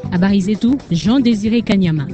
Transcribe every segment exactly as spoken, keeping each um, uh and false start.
Habari zetu Jean Désiré Kanyama.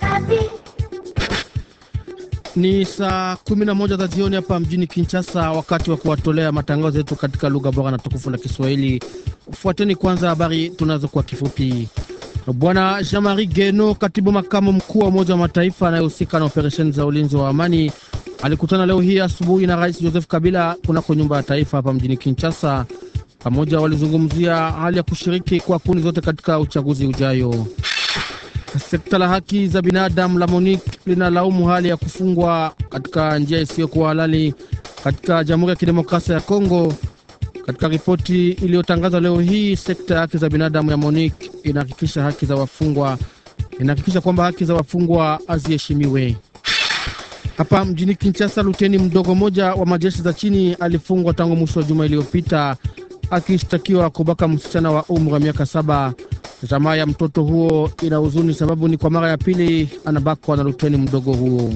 Ni saa kumi na moja za jioni hapa mjini Kinshasa, wakati wa kuwatolea matangazo yetu katika lugha bora na tukufu la Kiswahili. Fuateni kwanza habari tunazo kwa kifupi. Bwana Jean-Marie Geno, katibu makamu mkuu wa Umoja wa Mataifa anayehusika na operesheni za ulinzi wa amani, alikutana leo hii asubuhi na Rais Joseph Kabila kunako nyumba ya taifa hapa mjini Kinshasa. Pamoja walizungumzia hali ya kushiriki kwa kundi zote katika uchaguzi ujayo. Sekta la haki za binadamu la Monique linalaumu hali ya kufungwa katika njia isiyokuwa halali katika Jamhuri ya Kidemokrasia ya Kongo. Katika ripoti iliyotangazwa leo hii, sekta ya haki za binadamu ya Monique inahakikisha haki za wafungwa inahakikisha kwamba haki za wafungwa haziheshimiwe. Hapa mjini Kinshasa, luteni mdogo moja wa majeshi za chini alifungwa tangu mwisho wa juma iliyopita akishtakiwa kubaka msichana wa umri wa miaka saba. Jamaa ya mtoto huo ina huzuni sababu ni kwa mara ya pili anabakwa na luteni mdogo huo.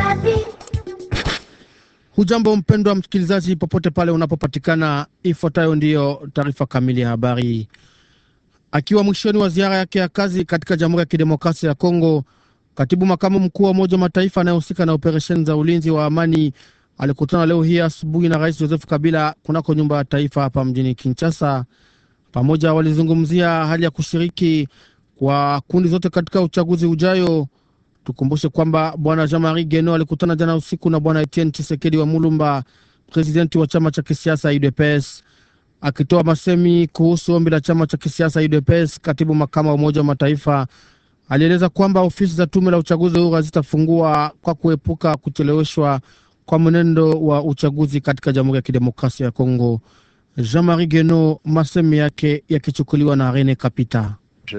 Hujambo mpendwa msikilizaji, popote pale unapopatikana, ifuatayo ndiyo taarifa kamili ya habari. Akiwa mwishoni wa ziara yake ya kazi katika Jamhuri ya Kidemokrasia ya Kongo, katibu makamu mkuu wa Umoja wa Mataifa anayehusika na operesheni za ulinzi wa amani alikutana leo hii asubuhi na Rais Joseph Kabila kunako nyumba ya taifa hapa mjini Kinshasa. Pamoja walizungumzia hali ya kushiriki kwa kundi zote katika uchaguzi ujayo. Tukumbushe kwamba Bwana Jean-Marie Geno alikutana jana usiku na Bwana Etienne Tshisekedi wa Mulumba, presidenti wa chama cha kisiasa U D P S. Akitoa masemi kuhusu ombi la chama cha kisiasa U D P S, katibu makamu wa Umoja wa Mataifa alieleza kwamba ofisi za tume la uchaguzi huru zitafungua kwa kuepuka kucheleweshwa kwa mwenendo wa uchaguzi katika Jamhuri ya Kidemokrasia ya Kongo. Jean-Marie Geno, masemi yake yakichukuliwa na Rene Kapita.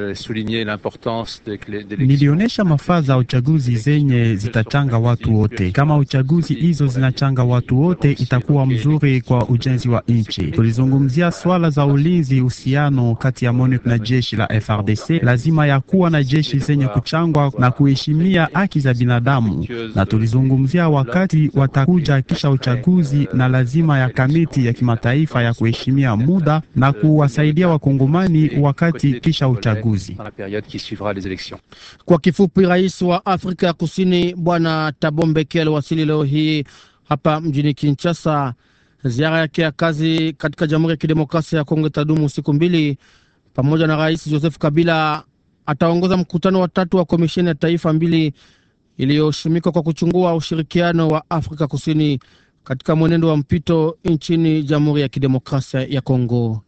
Nilionesha mafaa za uchaguzi zenye zitachanga watu wote. Kama uchaguzi hizo zinachanga watu wote, itakuwa mzuri kwa ujenzi wa nchi. Tulizungumzia swala za ulinzi, uhusiano kati ya MONUC na jeshi la F R D C, lazima ya kuwa na jeshi zenye kuchangwa na kuheshimia haki za binadamu. Na tulizungumzia wakati watakuja kisha uchaguzi na lazima ya kamiti ya kimataifa ya kuheshimia muda na kuwasaidia wakongomani wakati kisha uchaguzi. Kwa kifupi, rais wa Afrika ya Kusini Bwana Thabo Mbeki aliwasili leo hii hapa mjini Kinshasa. Ziara yake ya kazi katika Jamhuri ya Kidemokrasia ya Kongo itadumu siku mbili. Pamoja na Rais Joseph Kabila ataongoza mkutano wa tatu wa komisheni ya taifa mbili iliyoshimika kwa kuchungua ushirikiano wa Afrika Kusini katika mwenendo wa mpito nchini Jamhuri ya Kidemokrasia ya Kongo.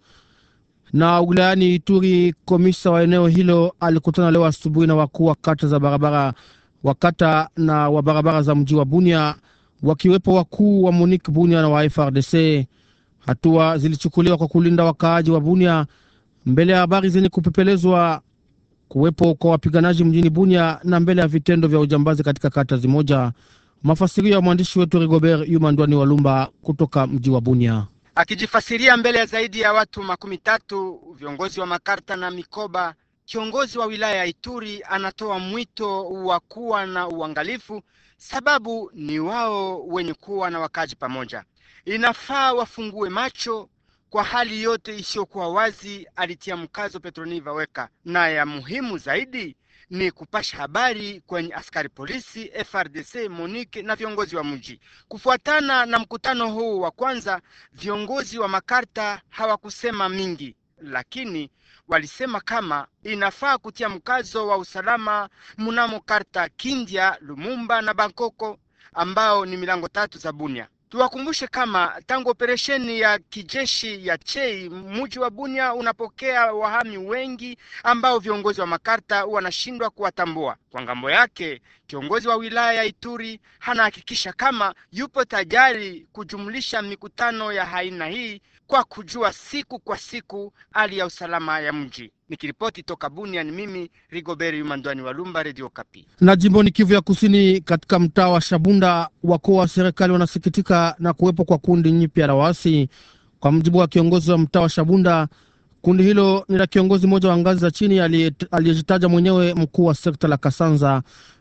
Na wilayani Ituri, komisa wa eneo hilo alikutana leo asubuhi na wakuu wa kata za barabara wakata na wa barabara za mji wa Bunia, wakiwepo wakuu wa Monique Bunia na wa F R D C. Hatua zilichukuliwa kwa kulinda wakaaji wa Bunia mbele ya habari zenye kupepelezwa kuwepo kwa wapiganaji mjini Bunia na mbele ya vitendo vya ujambazi katika kata zimoja. Mafasirio ya mwandishi wetu Rigobert Yumandwani Walumba kutoka mji wa Bunia. Akijifasiria mbele ya zaidi ya watu makumi tatu, viongozi wa makarta na mikoba, kiongozi wa wilaya ya Ituri anatoa mwito wa kuwa na uangalifu, sababu ni wao wenye kuwa na wakaji pamoja. Inafaa wafungue macho kwa hali yote isiyokuwa wazi, alitia mkazo Petroniva Weka. Na ya muhimu zaidi ni kupasha habari kwenye askari polisi, F R D C, Monique na viongozi wa mji. Kufuatana na mkutano huu wa kwanza, viongozi wa makarta hawakusema mingi, lakini walisema kama inafaa kutia mkazo wa usalama mnamo karta Kindia, Lumumba na Bangkoko, ambao ni milango tatu za Bunia. Tuwakumbushe kama tangu operesheni ya kijeshi ya Chei, mji wa Bunia unapokea wahami wengi ambao viongozi wa makarta wanashindwa kuwatambua. Kwa ngambo yake, kiongozi wa wilaya ya Ituri hanahakikisha kama yupo tayari kujumlisha mikutano ya aina hii kwa kujua siku kwa siku hali ya usalama ya mji. Nikiripoti toka Bunia, ni mimi Rigobert Yumandwani Walumba, Radio Kapi. Na jimboni Kivu ya Kusini, katika mtaa wa Shabunda, wakuu wa serikali wanasikitika na kuwepo kwa kundi nyipya la waasi. Kwa mjibu wa kiongozi wa mtaa wa Shabunda, kundi hilo ni la kiongozi mmoja wa ngazi za chini aliyejitaja mwenyewe mkuu wa sekta la Kasanza.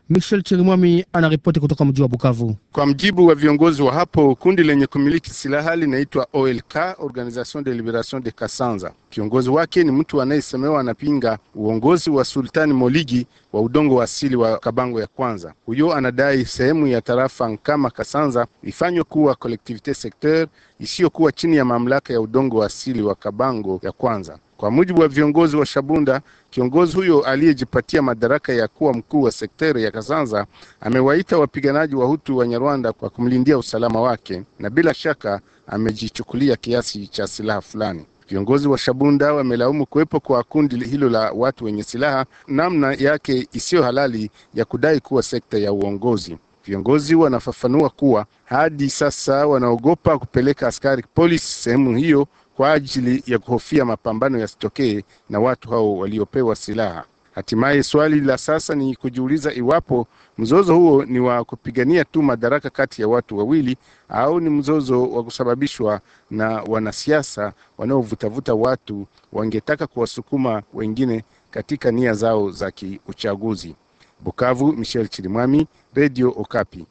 Michel Chirimwami anaripoti kutoka mji wa Bukavu. Kwa mjibu wa viongozi wa hapo, kundi lenye kumiliki silaha linaitwa O L K, Organisation de Liberation de Kasanza. Kiongozi wake ni mtu anayesemewa anapinga uongozi wa Sultani Moligi wa udongo wa asili wa Kabango ya kwanza. Huyo anadai sehemu ya tarafa Nkama Kasanza ifanywe kuwa collectivité secteur isiyokuwa chini ya mamlaka ya udongo wa asili wa Kabango ya kwanza. Kwa mujibu wa viongozi wa Shabunda, kiongozi huyo aliyejipatia madaraka ya kuwa mkuu wa sekteri ya Kasanza amewaita wapiganaji wa Hutu wa Nyarwanda kwa kumlindia usalama wake, na bila shaka amejichukulia kiasi cha silaha fulani. Viongozi wa Shabunda wamelaumu kuwepo kwa kundi hilo la watu wenye silaha namna yake isiyo halali ya kudai kuwa sekta ya uongozi. Viongozi wanafafanua kuwa hadi sasa wanaogopa kupeleka askari polisi sehemu hiyo kwa ajili ya kuhofia mapambano yasitokee na watu hao waliopewa silaha. Hatimaye swali la sasa ni kujiuliza iwapo mzozo huo ni wa kupigania tu madaraka kati ya watu wawili au ni mzozo wa kusababishwa na wanasiasa wanaovutavuta watu wangetaka kuwasukuma wengine katika nia zao za kiuchaguzi. Bukavu, Michel Chirimwami, Radio Okapi.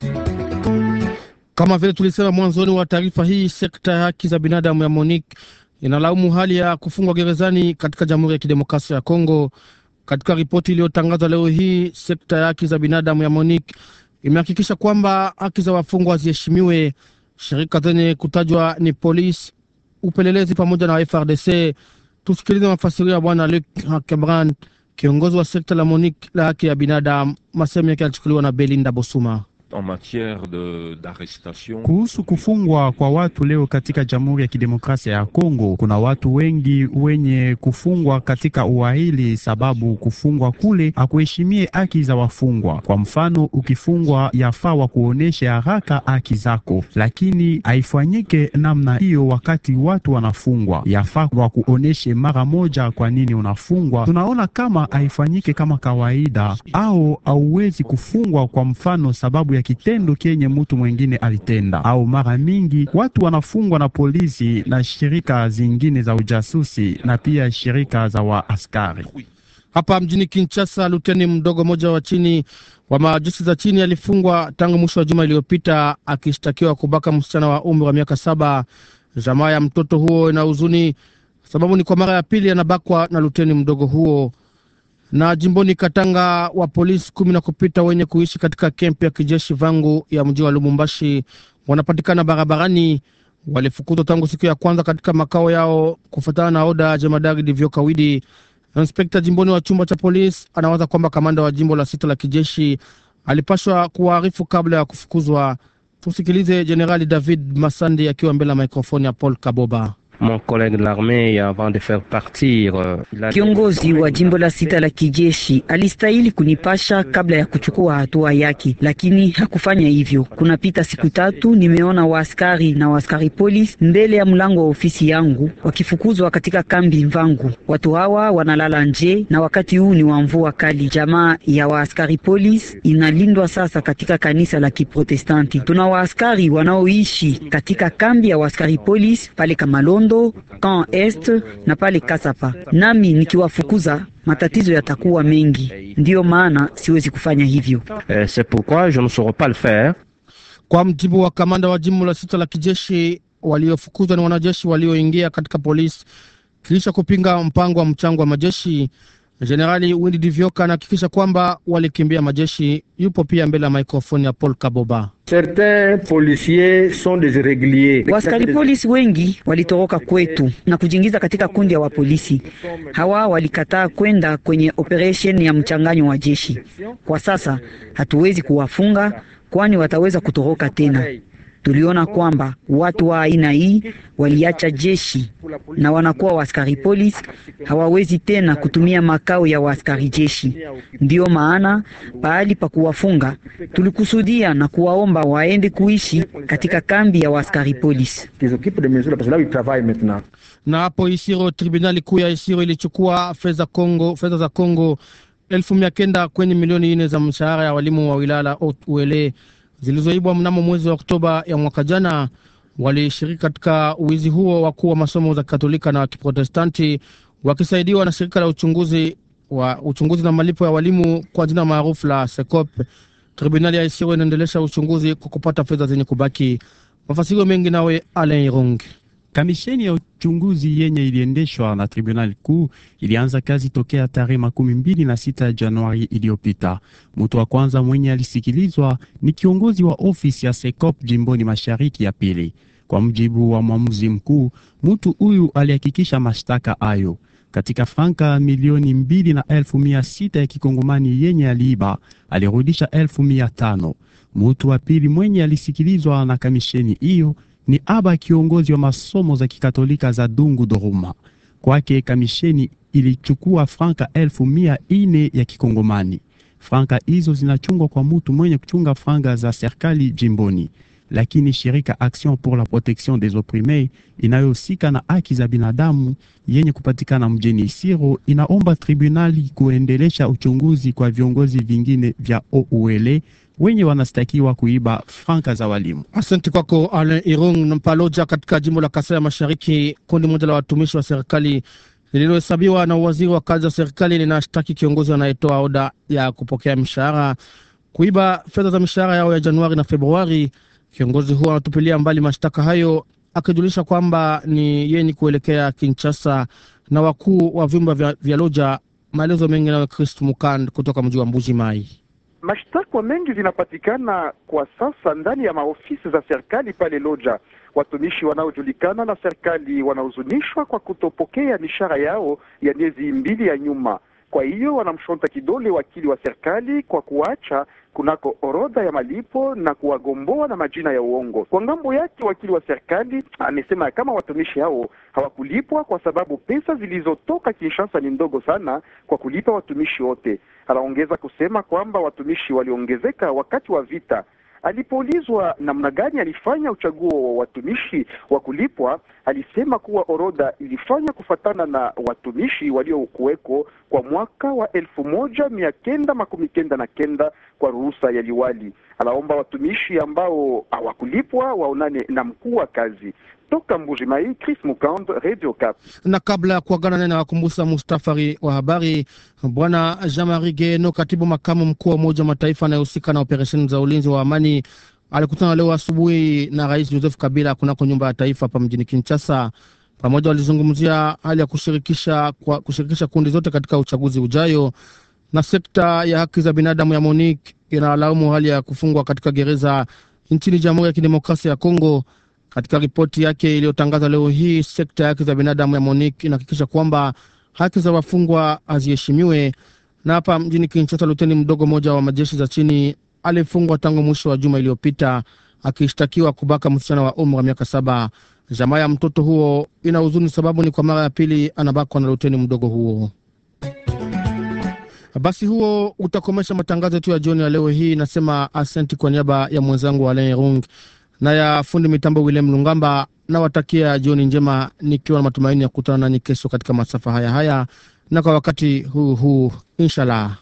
Kama vile tulisema mwanzoni wa taarifa hii, sekta ya haki za binadamu ya Monique inalaumu hali ya kufungwa gerezani katika Jamhuri ya Kidemokrasia ya Kongo. Katika ripoti iliyotangazwa leo hii, sekta ya haki za binadamu ya Monique imehakikisha kwamba haki za wafungwa ziheshimiwe. Shirika zenye kutajwa ni polisi, upelelezi pamoja na F R D C. Tusikilize mafasirio ya Bwana Luc Hakebran, kiongozi wa sekta la Monique la haki ya binadamu. Masemo yake yalichukuliwa na Belinda Bosuma. En matière de d'arrestation. Kuhusu kufungwa kwa watu leo katika Jamhuri ya Kidemokrasia ya Kongo, kuna watu wengi wenye kufungwa katika uhaili sababu kufungwa kule hakuheshimie haki za wafungwa. Kwa mfano, ukifungwa yafaa wa kuonesha haraka haki zako, lakini haifanyike namna hiyo wakati watu wanafungwa. Yafaa wa kuoneshe mara moja kwa nini unafungwa. Tunaona kama haifanyike kama kawaida au hauwezi kufungwa kwa mfano sababu ya kitendo kenye mtu mwingine alitenda, au mara mingi watu wanafungwa na polisi na shirika zingine za ujasusi na pia shirika za wa askari. Hapa mjini Kinshasa, luteni mdogo moja wa chini wa majeshi za chini alifungwa tangu mwisho wa juma iliyopita akishtakiwa kubaka msichana wa umri wa miaka saba. Jamaa ya mtoto huo ina huzuni sababu ni kwa mara ya pili anabakwa na luteni mdogo huo. Na jimboni Katanga, wa polisi kumi na kupita wenye kuishi katika kempi ya kijeshi Vangu ya mji wa Lubumbashi wanapatikana barabarani. Walifukuzwa tangu siku ya kwanza katika makao yao kufuatana na oda jemadari Divyo Kawidi. Inspekta jimboni wa chumba cha polisi anawaza kwamba kamanda wa jimbo la sita la kijeshi alipashwa kuwaarifu kabla ya kufukuzwa. Tusikilize Generali David Masandi akiwa mbele ya mikrofoni ya Paul Kaboba. Mon collègue de l'armée, avant de faire partir, kiongozi wa jimbo la sita la kijeshi alistahili kunipasha kabla ya kuchukua hatua yake, lakini hakufanya hivyo. Kunapita siku tatu nimeona waaskari na waaskari polisi mbele ya mlango wa ofisi yangu wakifukuzwa katika kambi Mvangu. Watu hawa wanalala nje na wakati huu ni wa mvua kali. Jamaa ya waaskari polisi inalindwa sasa katika kanisa la Kiprotestanti. Tuna waaskari wanaoishi katika kambi ya waaskari polisi pale Kamalondo, Camp Est na pale Kasapa. Nami nikiwafukuza matatizo yatakuwa mengi. Ndiyo maana siwezi kufanya hivyo. Eh, c'est pourquoi je ne saurais pas le faire. Kwa mjibu wa kamanda wa jimbo la sita la kijeshi, waliofukuzwa ni wanajeshi walioingia katika polisi kisha kupinga mpango wa mchango wa majeshi. Generali Windi Divyoka anahakikisha kwamba walikimbia majeshi. Yupo pia mbele ya mikrofoni ya Paul Kaboba. Certains policiers sont des irréguliers. Waskari polisi wengi walitoroka kwetu na kujiingiza katika kundi ya wa polisi. Hawa walikataa kwenda kwenye operation ya mchanganyo wa jeshi. Kwa sasa hatuwezi kuwafunga kwani wataweza kutoroka tena. Tuliona kwamba watu wa aina hii waliacha jeshi na wanakuwa waskari polisi, hawawezi tena kutumia makao ya waskari jeshi. Ndiyo maana pahali pa kuwafunga tulikusudia na kuwaomba waende kuishi katika kambi ya waskari polisi. Na hapo Isiro, tribunali kuu ya Isiro ilichukua fedha Kongo, fedha za Kongo elfu mia kenda kwenye milioni nne za mshahara ya walimu wa wilaya la Uele zilizoibwa mnamo mwezi wa Oktoba ya mwaka jana. Walishiriki katika uwizi huo wakuu wa masomo za Katolika na Kiprotestanti wakisaidiwa na shirika la uchunguzi wa uchunguzi na malipo ya walimu kwa jina maarufu la Sekop, tribunali ya Isiro inaendelesha uchunguzi kwa kupata fedha zenye kubaki. Mafasiro mengi nawe Alain Irung. Kamisheni ya uchunguzi yenye iliendeshwa na tribunali kuu ilianza kazi tokea tarehe makumi mbili na sita Januari iliyopita. Mtu wa kwanza mwenye alisikilizwa ni kiongozi wa ofisi ya Sekop jimboni mashariki ya pili. Kwa mjibu wa mwamuzi mkuu, mtu huyu alihakikisha mashtaka hayo. Katika franka milioni mbili na elfu mia sita ya kikongomani yenye aliiba, alirudisha elfu mia tano. Mtu wa pili mwenye alisikilizwa na kamisheni hiyo ni aba kiongozi wa masomo za kikatolika za Dungu Doruma. Kwake kamisheni ilichukua franka elfu mia ine ya kikongomani. Franka hizo zinachungwa kwa mtu mwenye kuchunga franka za serikali jimboni. Lakini shirika Action pour la Protection des Opprimés inayohusika na haki za binadamu yenye kupatikana mjini Isiro inaomba tribunali kuendelesha uchunguzi kwa viongozi vingine vya O U L wenye wanastakiwa kuiba franka za walimu. Asante kwako Alain Irung. Mpaloja katika jimbo la Kasai ya Mashariki, kundi moja la watumishi wa serikali lililohesabiwa na waziri wa kazi za serikali linashtaki kiongozi anayetoa oda ya kupokea mishahara kuiba fedha za mishahara yao ya Januari na Februari. Kiongozi huo anatupilia mbali mashtaka hayo, akijulisha kwamba ni yeni kuelekea Kinshasa na wakuu wa vyumba vya, vya loja. Maelezo mengi na Christ Mukand kutoka mji wa Mbuji Mai. Mashtaka mengi zinapatikana kwa sasa ndani ya maofisi za serikali pale loja. Watumishi wanaojulikana na serikali wanahuzunishwa kwa kutopokea mishahara yao ya miezi mbili ya nyuma. Kwa hiyo wanamshonta kidole wakili wa serikali kwa kuacha kunako orodha ya malipo na kuwagomboa na majina ya uongo. Kwa ngambo yake, wakili wa serikali amesema kama watumishi hao hawakulipwa kwa sababu pesa zilizotoka Kinshasa ni ndogo sana kwa kulipa watumishi wote. Anaongeza kusema kwamba watumishi waliongezeka wakati wa vita. Alipoulizwa namna gani alifanya uchaguo wa watumishi wa kulipwa, alisema kuwa orodha ilifanya kufatana na watumishi waliokuweko kwa mwaka wa elfu moja mia kenda makumi kenda na kenda kwa ruhusa ya liwali. Anaomba watumishi ambao hawakulipwa waonane na mkuu wa kazi. Toka Mbuji Mai, Chris Mukand, Radio Cap. Na kabla ya kuagana nena wakumbusa mustafari wa habari, Bwana Jean-Marie Geno, katibu makamu mkuu wa Umoja wa Mataifa anayehusika na operesheni za ulinzi wa amani, alikutana leo asubuhi na Rais Joseph Kabila kunako nyumba ya taifa hapa mjini Kinshasa. Pamoja walizungumzia hali ya kushirikisha kwa kushirikisha kundi zote katika uchaguzi ujayo. Na sekta ya haki za binadamu ya MONUC inalaumu hali ya kufungwa katika gereza nchini Jamhuri ya Kidemokrasia ya Kongo. Katika ripoti yake iliyotangaza leo hii, sekta ya haki za binadamu ya MONUC inahakikisha kwamba haki za wafungwa haziheshimiwe. Na hapa mjini Kinshasa, luteni mdogo mmoja wa majeshi za chini alifungwa tangu mwisho wa juma iliyopita akishtakiwa kubaka msichana wa umri wa miaka saba. Jamaa ya mtoto huo ina huzuni sababu ni kwa mara ya pili anabakwa na luteni mdogo huo. Basi huo utakomesha matangazo yetu ya jioni ya leo hii. Nasema asante kwa niaba ya mwenzangu Alain Irung na ya fundi mitambo William Lungamba, na watakia jioni njema nikiwa na matumaini ya kukutana nanyi kesho katika masafa haya haya na kwa wakati huu huu inshallah.